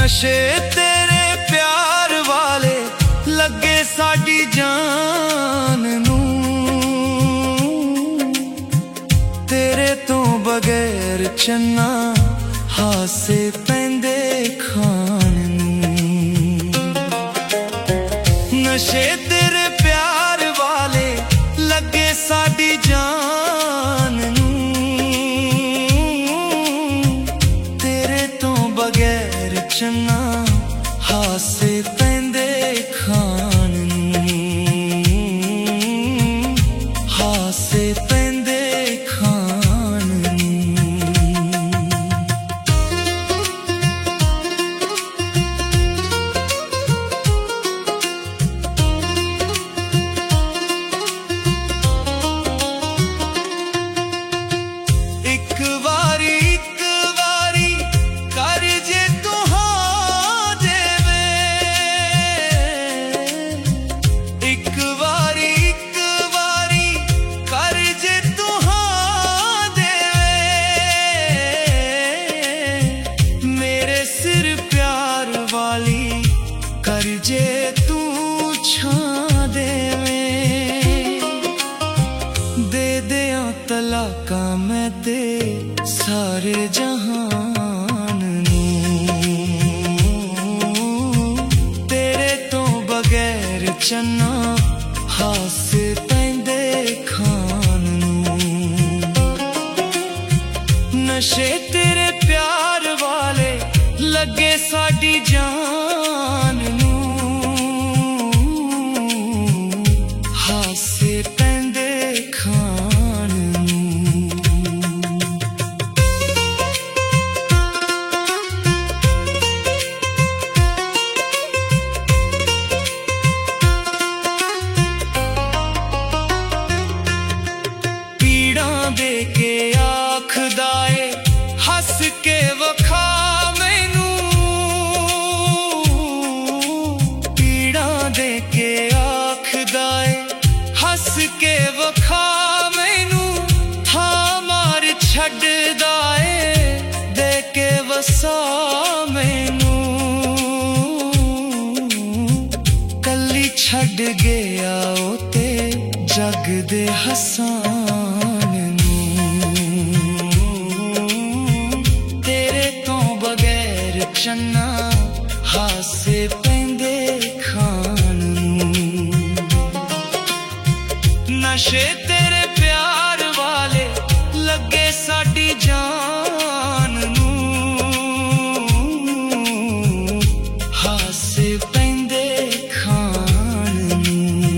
नशे तेरे प्यार वाले लगे साडी जान नू, तेरे तो बगैर चन्ना हासे पैंदे खान नू। नशे तेरे प्यार वाले लगे साडी जान नू, तेरे तो बगैर चन्ना हासे पैंदे खान नू, हासे पैंदे खान नू। एक वारी कर जे तू हाँ देवे, एक वारी कर जे तू हाँ देवे, मेरे सिर प्यार वाली कर जे तू छां देवे। दे दियां तलाका मैं ते सारे जहान नू, तेरे तो बगैर चन्ना हासे पैंदे खान नू। नशे तेरे प्यार वाले लगे साडी जान नू, हासे पैंदे खान नू। दे के आखदा ए हस के वखा मैनू, पीड़ा दे के आखदा ए हस के वखा मैनू, हाँ मार छड्डदा ए दे के वसा मैनू। कल्ली छड्ड गया ओ ते जग दे हसान नू, तेरे तो बगैर चन्ना हासे पैंदे खान नू। नशे तेरे प्यार वाले लगे साडी जान नू, हासे पैंदे खान नू।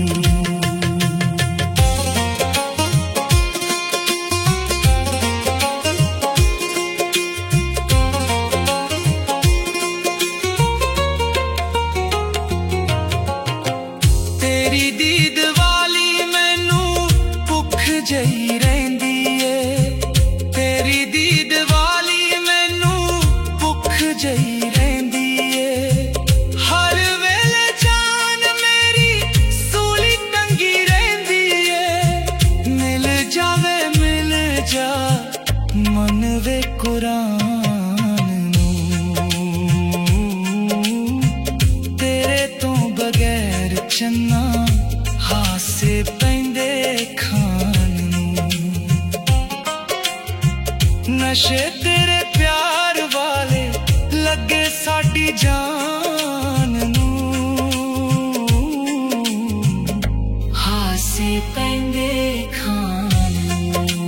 तेरी दीद वाली मैनू भुख जही रहिंदी ए, तेरी दीद वाली मैनू भुख जही रहिंदी ए। हर वेले जान मेरी सूली टंगी रहिंदी ए, मिल जावे मिल जा मन वे कुरान नू, तेरे तो बगैर चन्ना हासे पैंदे खान नू। नशे तेरे प्यार वाले लगे साडी जान नू, हासे पैंदे खान नू।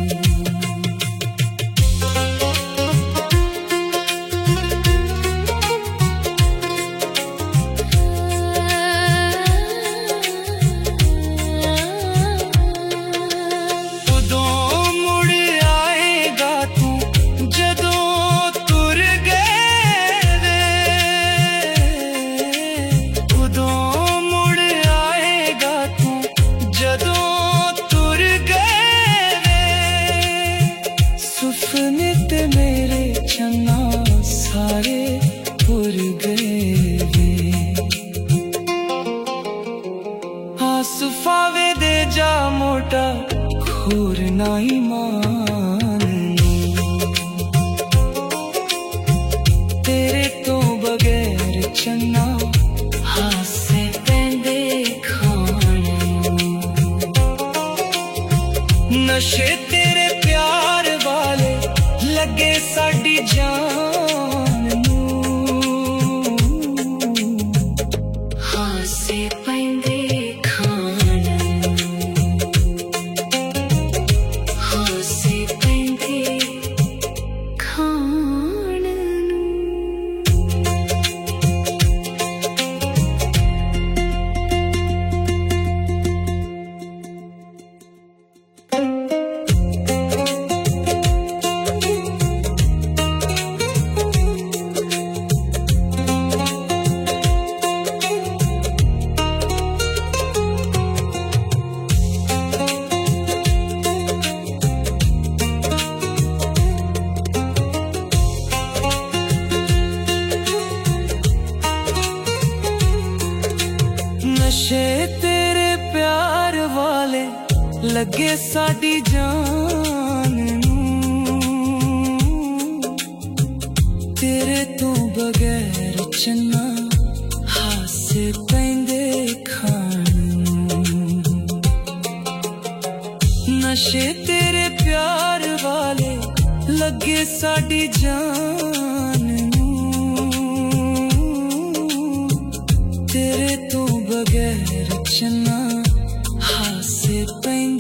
सुफावे दे जा मोटा खोर नाई मान तेरे तो बगैर चन्ना हासे पैंदे खाने नशे तेरे प्यार वाले लगे साडी जान नूं हासे पैंदे खाने हासे पैंदे खाने नशे तेरे प्यार वाले लगे साडी जान नूं तेरे तो बगैर चन्ना हासे पैंदे खाने नशे तेरे प्यार वाले लगे साडी जान तेरे तो बगैर चन्ना हासे पैंदे